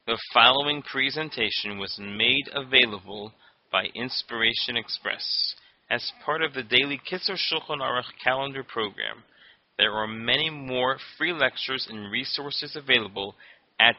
The following presentation was made available by Inspiration Express as part of the daily Kitzur Shulchan Aruch calendar program. There are many more free lectures and resources available at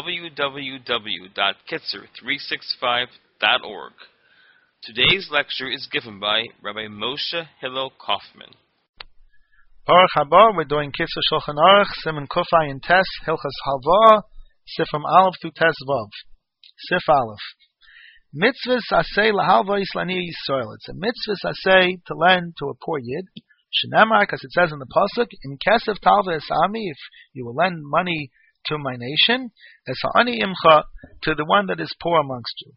www.kitzur365.org. Today's lecture is given by Rabbi Moshe Hillel Kaufman. Baruch haba, we're doing Kitzur Shulchan Aruch, Siman Kufay and Tes, Hilchas Hava, Sifrim Aleph through Tes Vav. Sif Aleph. Mitzvahs asay lahalva Islani Yisrael. It's a mitzvah asay to lend to a poor yid. Shenamar, because it says in the pasuk, in kesef talva esami, if you will lend money to my nation, esa'ani imcha, to the one that is poor amongst you.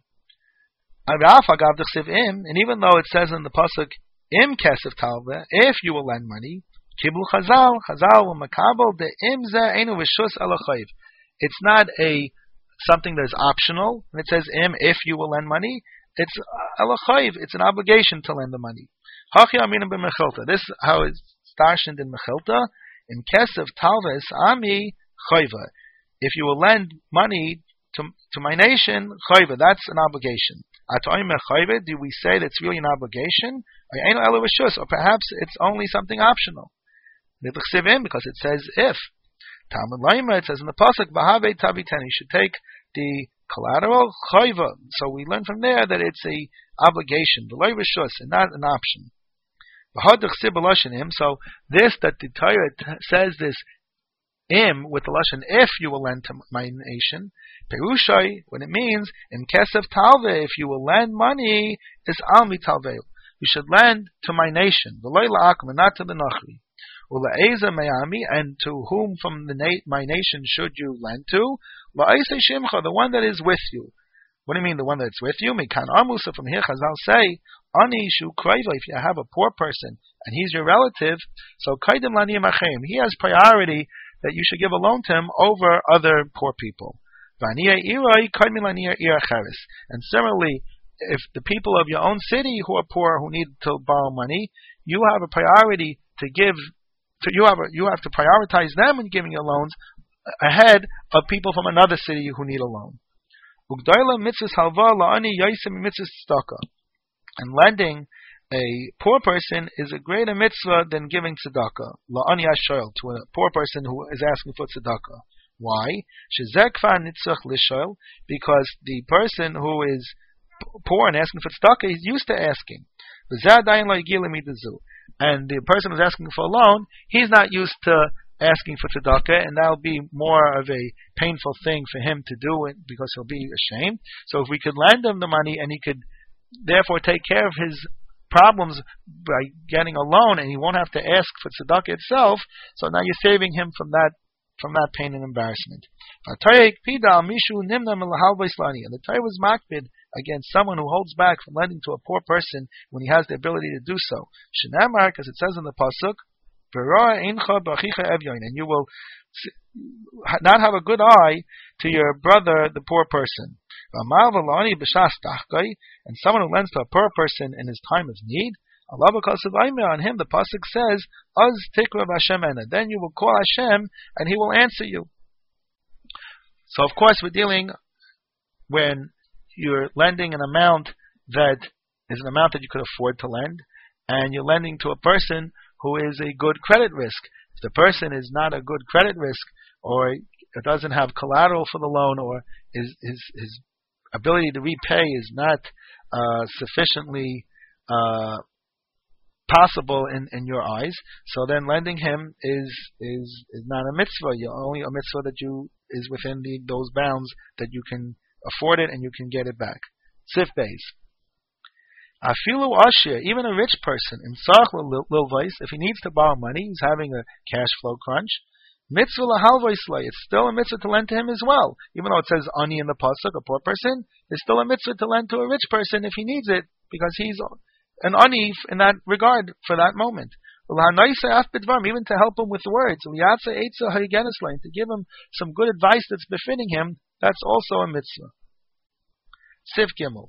And even though it says in the pasuk, im kesef talva, if you will lend money, kibul chazal will makabel de im ze enu v'shus alachayiv. It's not something that is optional. When it says im, if you will lend money, it's alachayiv. It's an obligation to lend the money. Hachi aminim b'mechilta. This is how it's starshened in mechilta. In kesef talva ami chayva. If you will lend money to my nation, chayva. That's an obligation. Do we say that it's really an obligation? Or perhaps it's only something optional. Because it says if. Talmud Laima, it says in the pasuk, "V'havei tabiten." You should take the collateral chayva. So we learn from there that it's a obligation, v'loy rishus, and not an option. So this that the Torah says this im with the lashon if you will lend to my nation, perushai, when it means in kesef talve, if you will lend money, is almi talveu. You should lend to my nation, v'loy la'akum, and not to the nachri. And to whom from my nation should you lend to? The one that is with you. What do you mean the one that's with you? From here Chazal say, if you have a poor person and he's your relative, so he has priority that you should give a loan to him over other poor people. And similarly, if the people of your own city who are poor, who need to borrow money, you have a priority to give. So you have to prioritize them in giving you loans ahead of people from another city who need a loan. And lending a poor person is a greater mitzvah than giving tzedakah. To a poor person who is asking for tzedakah. Why? Because the person who is poor and asking for tzedakah is used to asking. And the person who's asking for a loan, he's not used to asking for tzedakah, and that'll be more of a painful thing for him to do it because he'll be ashamed. So if we could lend him the money and he could therefore take care of his problems by getting a loan, and he won't have to ask for tzedakah itself, so now you're saving him from that pain and embarrassment. And the Torah was makbid against someone who holds back from lending to a poor person when he has the ability to do so. Shenamar, because it says in the pasuk, and you will not have a good eye to your brother, the poor person. And someone who lends to a poor person in his time of need, on him the pasuk says, then you will call Hashem and he will answer you. So of course we're dealing when you're lending an amount that is an amount that you could afford to lend, and you're lending to a person who is a good credit risk. If the person is not a good credit risk, or doesn't have collateral for the loan, or his ability to repay is not sufficiently possible in your eyes, so then lending him is not a mitzvah. Only a mitzvah that is within those bounds that you can afford it and you can get it back. Sif Beis. Afilu ashir, even a rich person, in tzarich lilvais, if he needs to borrow money, he's having a cash flow crunch. Mitzvah lahalvaislay, it's still a mitzvah to lend to him as well. Even though it says ani in the pasuk, a poor person, it's still a mitzvah to lend to a rich person if he needs it, because he's an ani in that regard for that moment. Even to help him with words, to give him some good advice that's befitting him, that's also a mitzvah. Sif Gimel.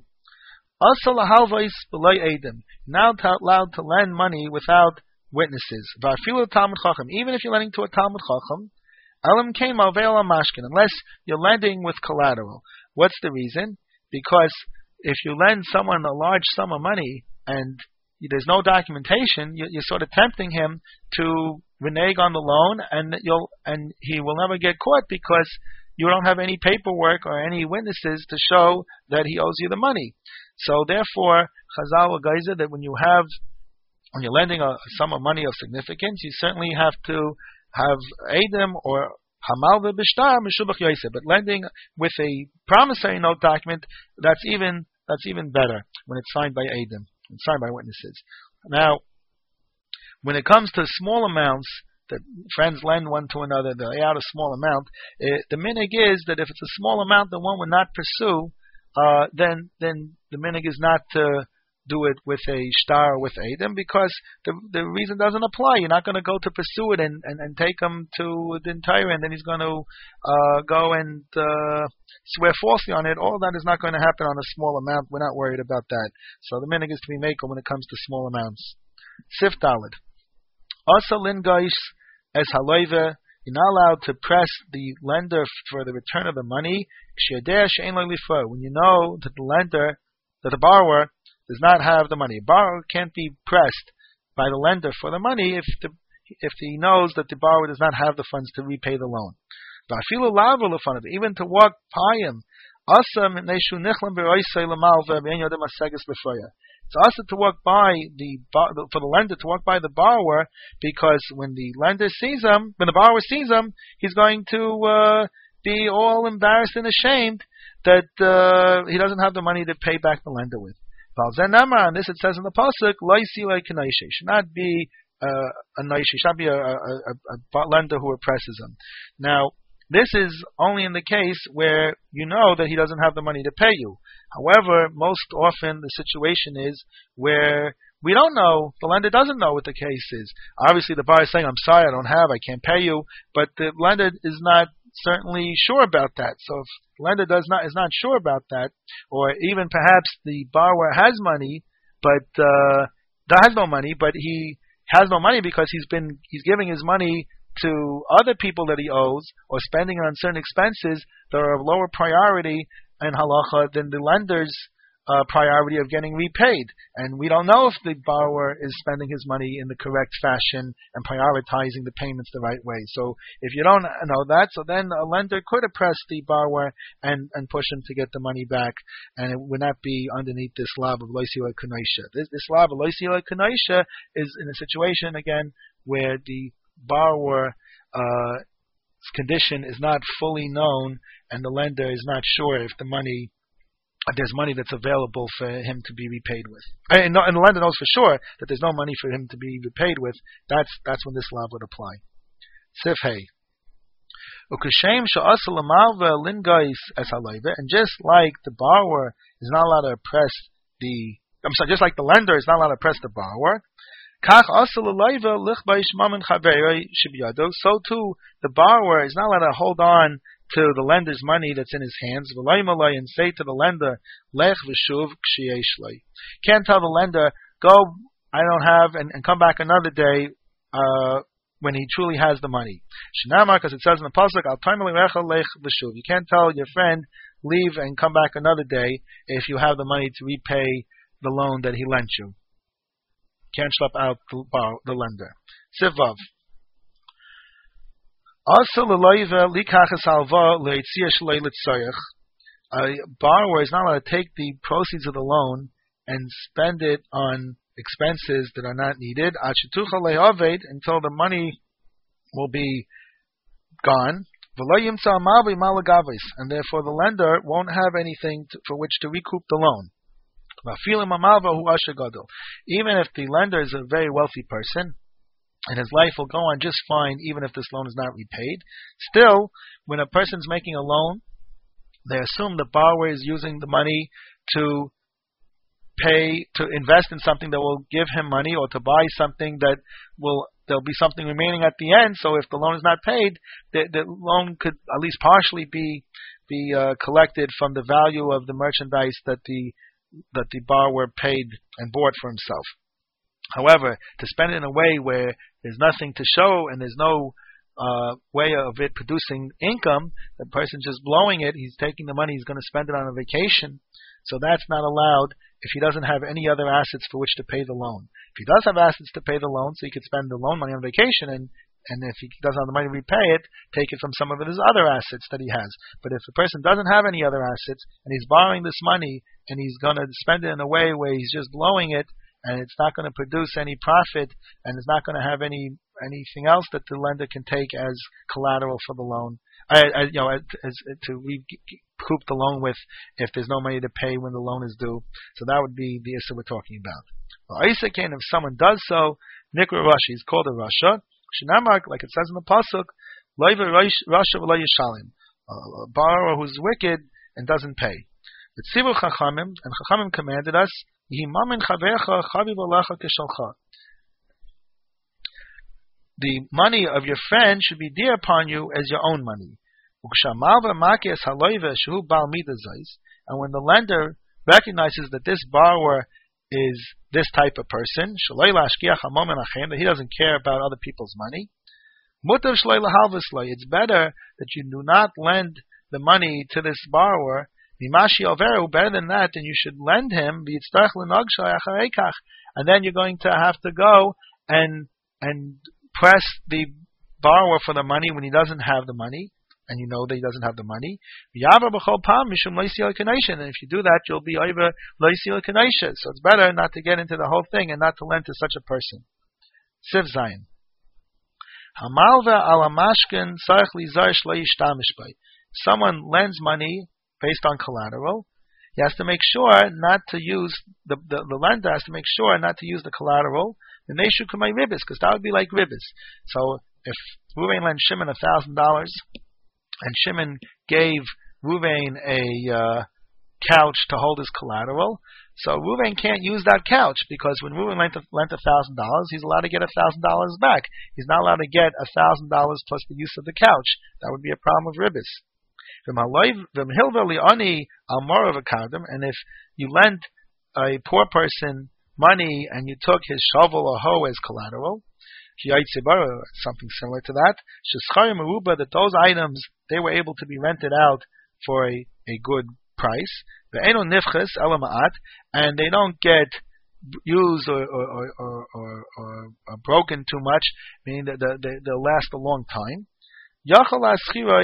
Now allowed to lend money without witnesses. Even if you're lending to a Talmud Chacham, Elam came alveil mashkin, unless you're lending with collateral. What's the reason? Because if you lend someone a large sum of money and there's no documentation, you're sort of tempting him to renege on the loan, and he will never get caught because you don't have any paperwork or any witnesses to show that he owes you the money. So therefore, Chazal will geyser that when you're lending a sum of money of significance, you certainly have to have Eidim or Hamal v'Bishtar Meshubach Yosef. But lending with a promissory note document, that's even better when it's signed by Eidim, and signed by witnesses. Now, when it comes to small amounts that friends lend one to another, they lay out a small amount, the minig is that if it's a small amount that one would not pursue, then the minig is not to do it with a shtar or with Eidim, because the reason doesn't apply. You're not going to go to pursue it and take him to the entire, and then he's going to go and swear falsely on it. All that is not going to happen on a small amount. We're not worried about that. So the minig is to be makel when it comes to small amounts. Sif Daled. Also lingais as haloive. You're not allowed to press the lender for the return of the money. When you know that the borrower does not have the money. A borrower can't be pressed by the lender for the money if he knows that the borrower does not have the funds to repay the loan. Even to walk by him. It's also to walk by for the lender to walk by the borrower, because when the borrower sees him, he's going to be all embarrassed and ashamed that he doesn't have the money to pay back the lender with. And this it says in the pasuk, should not be a noishi, should not be a lender who oppresses him. Now, this is only in the case where you know that he doesn't have the money to pay you. However, most often the situation is where we don't know, the lender doesn't know what the case is. Obviously the buyer is saying, I'm sorry, I can't pay you, but the lender is not certainly sure about that. So if the lender is not sure about that, or even perhaps the borrower has money, but has no money, but he has no money because he's giving his money to other people that he owes, or spending it on certain expenses that are of lower priority in halacha than the lender's priority of getting repaid. And we don't know if the borrower is spending his money in the correct fashion and prioritizing the payments the right way. So if you don't know that, so then a lender could oppress the borrower and push him to get the money back, and it would not be underneath this lav of loisila kanaisha. This lav of loisila kanaisha is in a situation, again, where the borrower's condition is not fully known, and the lender is not sure if there's money that's available for him to be repaid with. And the lender knows for sure that there's no money for him to be repaid with. That's when this law would apply. Sif Hey. And just like the borrower is not allowed to oppress just like the lender is not allowed to oppress the borrower, so too the borrower is not allowed to hold on to the lender's money that's in his hands, and say to the lender, Lech v'shuv kshiyesh. Can't tell the lender, go, I don't have, and come back another day when he truly has the money. Shinamar, because it says in the pasuk, Al lech v'shuv. You can't tell your friend, leave and come back another day if you have the money to repay the loan that he lent you. Can't schlep out the lender. Sivav. A borrower is not allowed to take the proceeds of the loan and spend it on expenses that are not needed until the money will be gone, and therefore the lender won't have anything for which to recoup the loan. Even if the lender is a very wealthy person, and his life will go on just fine even if this loan is not repaid, still, when a person's making a loan, they assume the borrower is using the money to invest in something that will give him money, or to buy something there'll be something remaining at the end. So if the loan is not paid, the loan could at least partially be collected from the value of the merchandise that the borrower paid and bought for himself. However, to spend it in a way where there's nothing to show and there's no way of it producing income. The person just blowing it. He's taking the money. He's going to spend it on a vacation. So that's not allowed if he doesn't have any other assets for which to pay the loan. If he does have assets to pay the loan, so he could spend the loan money on vacation, and if he doesn't have the money to repay it, take it from some of his other assets that he has. But if the person doesn't have any other assets, and he's borrowing this money, and he's going to spend it in a way where he's just blowing it, and it's not going to produce any profit, and it's not going to have anything else that the lender can take as collateral for the loan, to recoup the loan with if there's no money to pay when the loan is due. So that would be the issue we're talking about. Well, Isakin, if someone does so, Nikra Rashi is called a Rasha. Shinamark, like it says in the pasuk, Loiva Rasha v'lo Yishalim, a borrower who's wicked and doesn't pay. The Tzivur Chachamim, and Chachamim commanded us, Yihimamin chavecha chaviv alecha kishalcha. The money of your friend should be dear upon you as your own money. And when the lender recognizes that this borrower is this type of person, that he doesn't care about other people's money, it's better that you do not lend the money to this borrower. Better than that, then you should lend him, and then you're going to have to go and press the borrower for the money when he doesn't have the money, and you know that he doesn't have the money. And if you do that, you'll be over loisil kanisha. So it's better not to get into the whole thing and not to lend to such a person. Siv Zayin. Hamalva ala mashkin sarich lizar shlo yishtamish bay. Someone lends money based on collateral. He has to make sure not to use the lender has to make sure not to use the collateral. Then they should come my ribbis, because that would be like ribbis. So if Ruvain lent Shimon $1,000, and Shimon gave Ruvain a couch to hold his collateral, so Ruvain can't use that couch, because when Ruvain lent $1,000, he's allowed to get $1,000 back. He's not allowed to get $1,000 plus the use of the couch. That would be a problem of ribbis. And if you lend a poor person money and you took his shovel or hoe as collateral, something similar to that, that those items, they were able to be rented out for a good price, and they don't get used or broken too much, meaning that they'll last a long time. You're allowed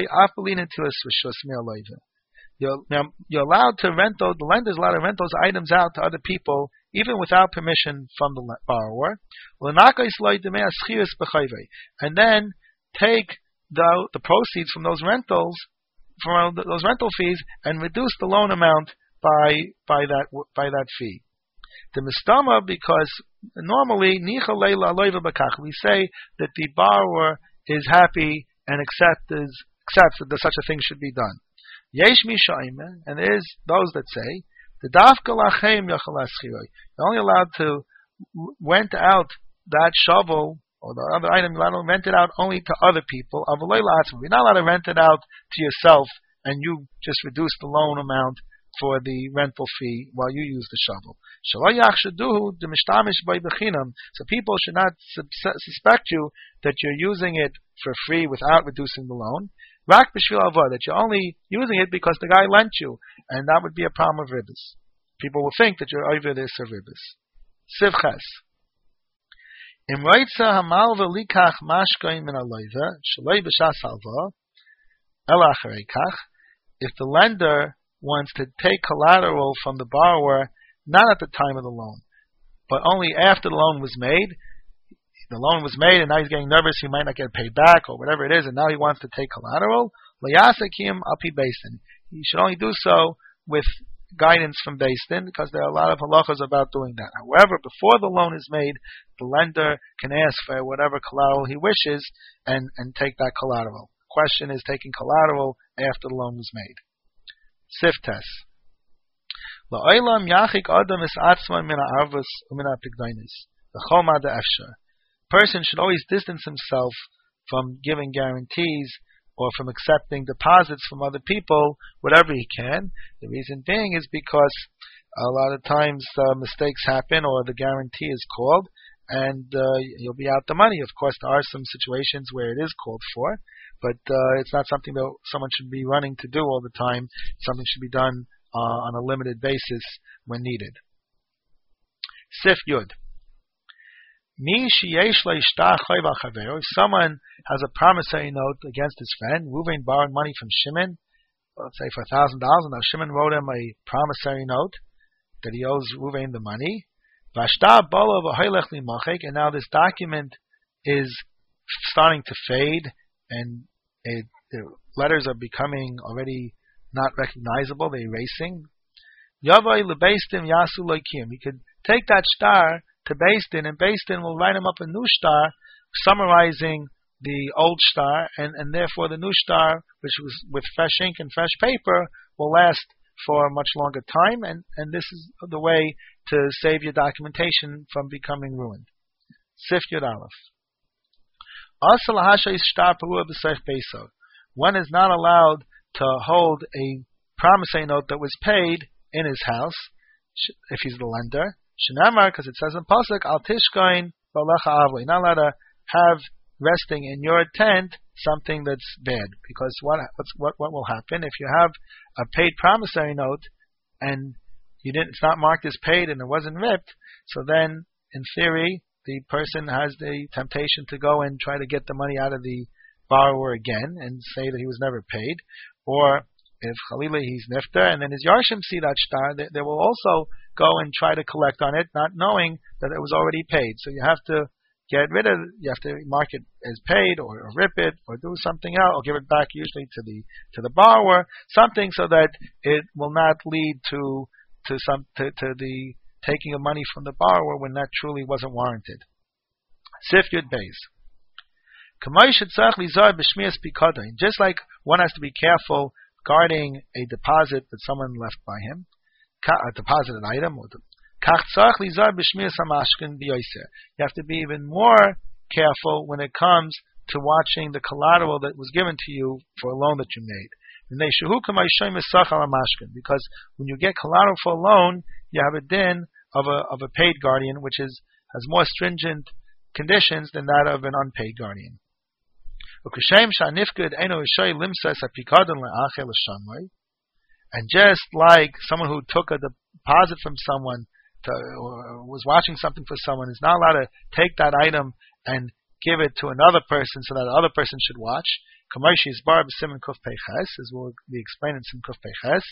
to rent those, the lender's allowed to rent those items out to other people even without permission from the borrower. And then take the proceeds from those rentals, from those rental fees, and reduce the loan amount by that fee. The mistama, because normally we say that the borrower is happy and accepts that such a thing should be done. Yesh mishaim, and there is those that say the dafka lachem yachal aschiroi. You're only allowed to rent out that shovel or the other item. You're allowed to rent it out only to other people. You're not allowed to rent it out to yourself, and you just reduce the loan amount for the rental fee while you use the shovel. So people should not suspect you that you're using it for free without reducing the loan. That you're only using it because the guy lent you, and that would be a problem of ribbis. People will think that you're over this of ribbis. Sivches. If the lender wants to take collateral from the borrower, not at the time of the loan, but only after the loan was made. The loan was made, and now he's getting nervous. He might not get paid back, or whatever it is, and now he wants to take collateral. Layasakim api beistin. He should only do so with guidance from beistin, because there are a lot of halachas about doing that. However, before the loan is made, the lender can ask for whatever collateral he wishes and take that collateral. The question is taking collateral after the loan was made. Siftes. La'olam yachik adam es atzma min ha'arvus u'min ha'pikdainis. V'chol ma de'efshar. Person should always distance himself from giving guarantees or from accepting deposits from other people, whatever he can. The reason being is because a lot of times mistakes happen, or the guarantee is called, and you'll be out the money. Of course, there are some situations where it is called for, but it's not something that someone should be running to do all the time. Something should be done on a limited basis when needed. Sif Yud. If someone has a promissory note against his friend, Reuven borrowed money from Shimon, let's say for $1,000, and now Shimon wrote him a promissory note that he owes Reuven the money. And now this document is starting to fade, and the letters are becoming already not recognizable, they're erasing. He could take that star to Beis Din, and Beis Din will write him up a new star summarizing the old star, and therefore the new star, which was with fresh ink and fresh paper, will last for a much longer time, and this is the way to save your documentation from becoming ruined. Sif Yud Aleph. One is not allowed to hold a promissory note that was paid in his house, if he's the lender. Shenamar, because it says in Pasuk, Al Tishkain Balecha Avli. You're not allowed to have resting in your tent something that's bad, because what will happen if you have a paid promissory note and it's not marked as paid and it wasn't ripped? So then, in theory, the person has the temptation to go and try to get the money out of the borrower again and say that he was never paid, or if Chalila he's nifter and then his Yarshim see that star, they will also go and try to collect on it, not knowing that it was already paid. So you have to get rid of it. You have to mark it as paid, or rip it, or do something else, or give it back usually to the borrower, something so that it will not lead to the taking of money from the borrower when that truly wasn't warranted. Sif Yud Beis. Just like one has to be careful guarding a deposit that someone left by him, a deposited item, you have to be even more careful when it comes to watching the collateral that was given to you for a loan that you made. Because when you get collateral for a loan, you have a din of a paid guardian, which has more stringent conditions than that of an unpaid guardian. And just like someone who took a deposit from someone or was watching something for someone is not allowed to take that item and give it to another person so that the other person should watch, as will be explained in Sim Kuf Peiches,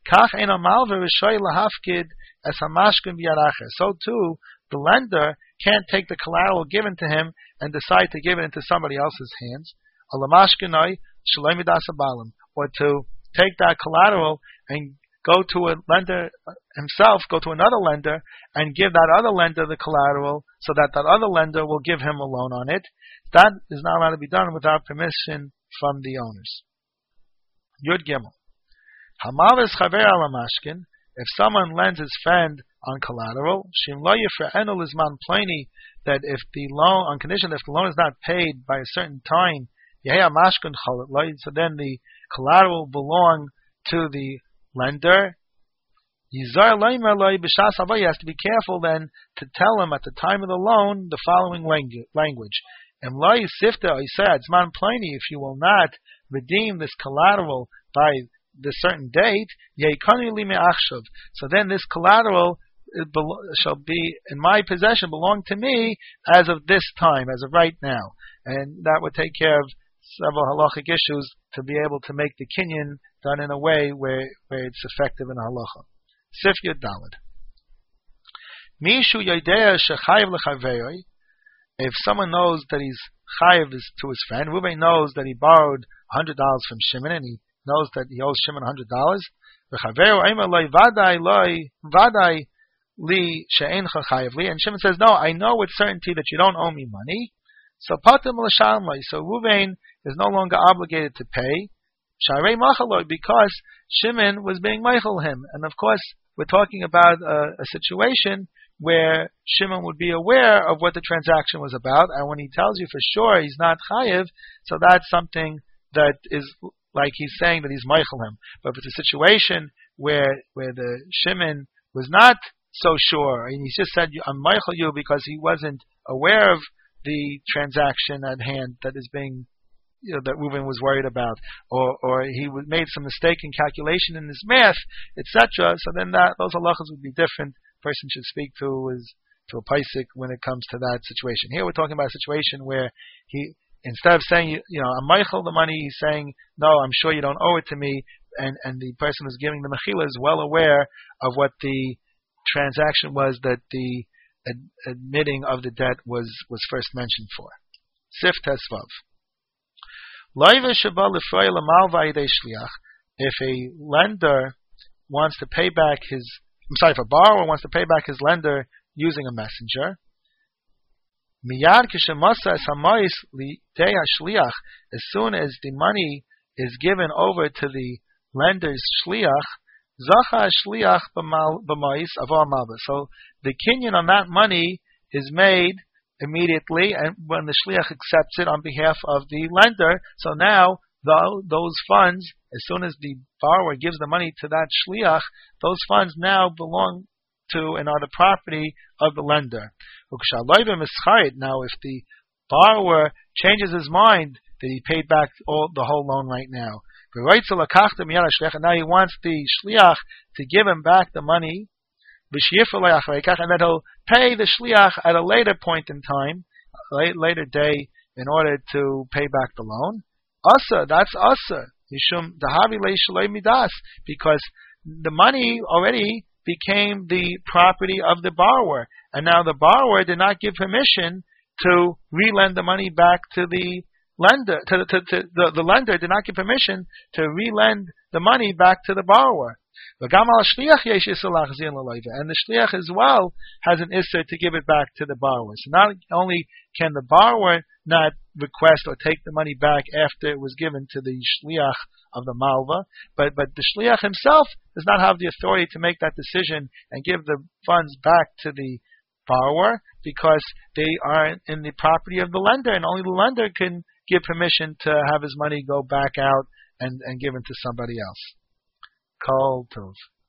so too the lender can't take the collateral given to him and decide to give it into somebody else's hands, or to take that collateral and go to a lender himself, go to another lender and give that other lender the collateral so that other lender will give him a loan on it. That is not allowed to be done without permission from the owners. Yud Gimel. Hamavis chaver ala mashkin. If someone lends his friend on collateral, shim lo yifra'enu lizman pleni, that if the loan, on condition that if the loan is not paid by a certain time, so then the collateral will belong to the lender. He has to be careful then to tell him at the time of the loan the following language. If you will not redeem this collateral by the certain date, so then this collateral shall be in my possession, belong to me as of this time, as of right now. And that would take care of several halachic issues to be able to make the kinyan done in a way where it's effective in halacha. Sif Yud Daled. Mishu Yodea shechayev lechavei. If someone knows that he's chayev to his friend, Reuben knows that he borrowed $100 from Shimon, and he knows that he owes Shimon $100. And Shimon says, no, I know with certainty that you don't owe me money. So patim l'shalmai. So Reuven is no longer obligated to pay. Sharei machaloi, because Shimon was being meichel him. And of course, we're talking about a situation where Shimon would be aware of what the transaction was about, and when he tells you for sure he's not chayiv, so that's something that is like he's saying that he's meichel him. But if it's a situation where the Shimon was not so sure, and he just said, I'm meichel you because he wasn't aware of the transaction at hand that is being, that Reuven was worried about, or he made some mistake in calculation in his math, etc. So then those halachas would be different. The person should speak to a paisik when it comes to that situation. Here we're talking about a situation where he, instead of saying, I'm meichel the money, he's saying, no, I'm sure you don't owe it to me, and the person who's giving the mechila is well aware of what the transaction was that the admitting of the debt was first mentioned for. Sif Tesvav. If a lender wants to pay back if a borrower wants to pay back his lender using a messenger, as soon as the money is given over to the lender's shliach, so the kinyan on that money is made immediately, and when the shliach accepts it on behalf of the lender, so now those funds, as soon as the borrower gives the money to that shliach, those funds now belong to and are the property of the lender. Now, if the borrower changes his mind that he paid back the whole loan right now, and now he wants the shliach to give him back the money, and that he'll pay the shliach at a later point in time, later day, in order to pay back the loan. That's asa. Because the money already became the property of the borrower, and now the borrower did not give permission to relend the money back to the lender. The lender did not give permission to relend the money back to the borrower. And the shliach as well has an isser to give it back to the borrower. So not only can the borrower not request or take the money back after it was given to the shliach of the malva, but the shliach himself does not have the authority to make that decision and give the funds back to the borrower, because they are in the property of the lender, and only the lender can give permission to have his money go back out and given to somebody else. Kol Tov.